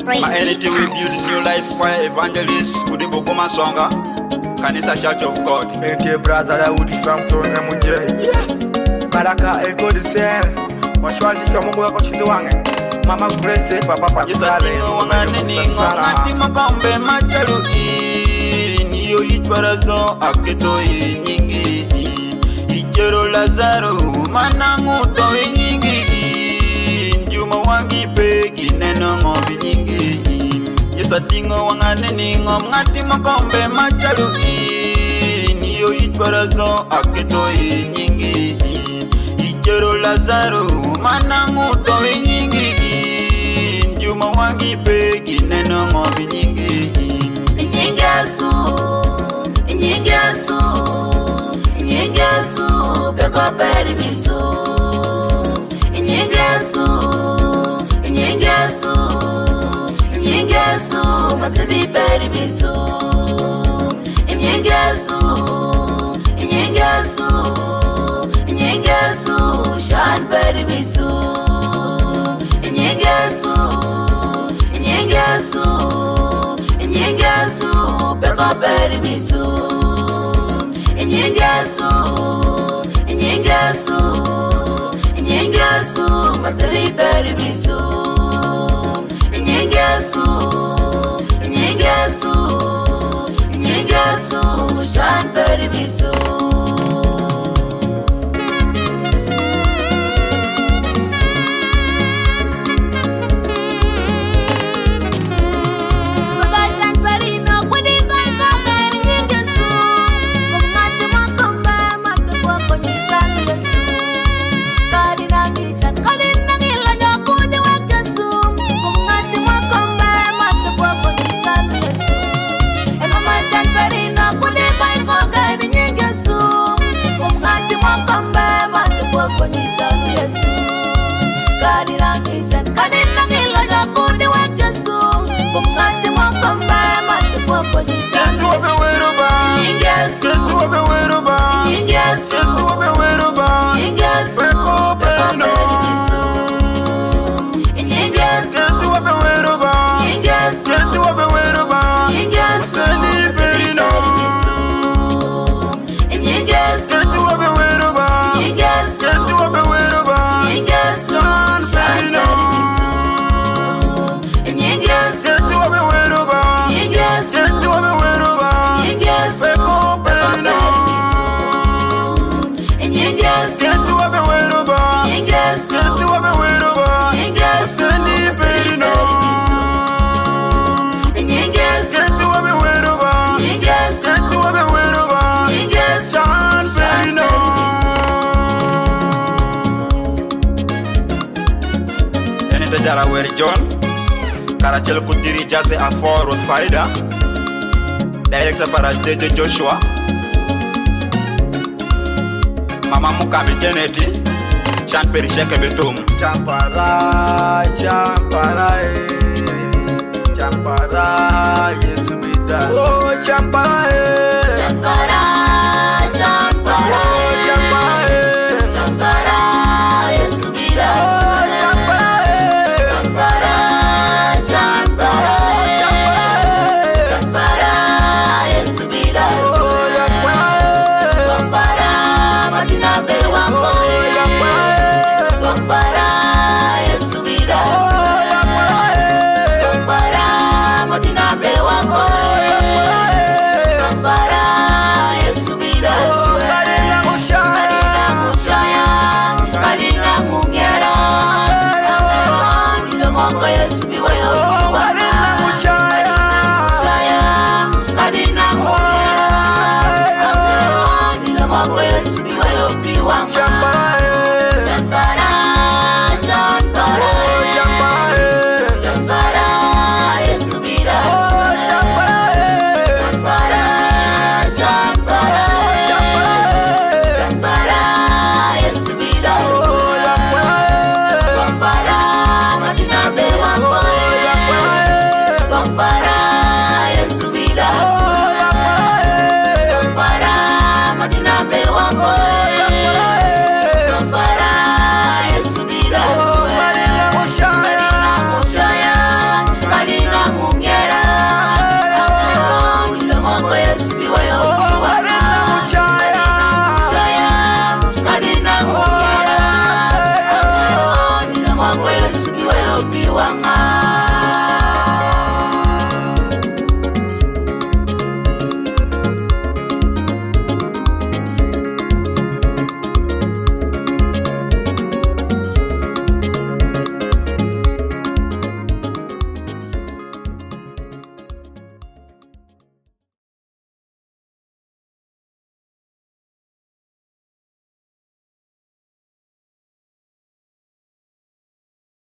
My anything we build new life for evangelist. Kudi boko masonga. Kanisa Church of God. Ente brother Udi Samson na muje. Baraka ego de ser. Mashwali kwa Mungu wako chini wange. Mama Grace papa pasale. Wangane ni ngati makombe machaluki. Niyo itwarazo aketo nyingi. Ichero Lazaro manangu to nyingi. Njuma wangi pegi neno ngobi nyingi. Yesatingo wangane ni ngati makombe machaluki. Niyo itwarazo aketo nyingi. Ichero Lazaro manangu to nyingi. Njuma wangi pegi neno ngobi nyingi. Nyingesu peko peri mitu. Nyingesu masidi peri mitu. Nyingesu shan peri mitu. Nyingesu peko peri mitu. Nyingesu masidi peri mitu. Nyingesu shan peri mitu. Jaraweri John Karachel Kudiri Jate a Road Faida Director para DJ Joshua Mama Mukambi Jeneti Chan Peri Sheke Betum Champara Yesu Mida. Oh Champara Yesu Mida.